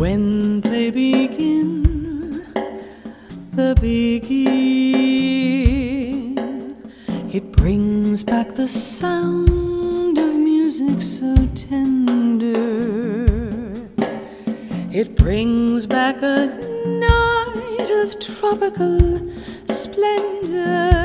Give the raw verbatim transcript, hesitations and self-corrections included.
When they begin, the begin, it brings back the sound of music so tender. It brings back a night of tropical splendor.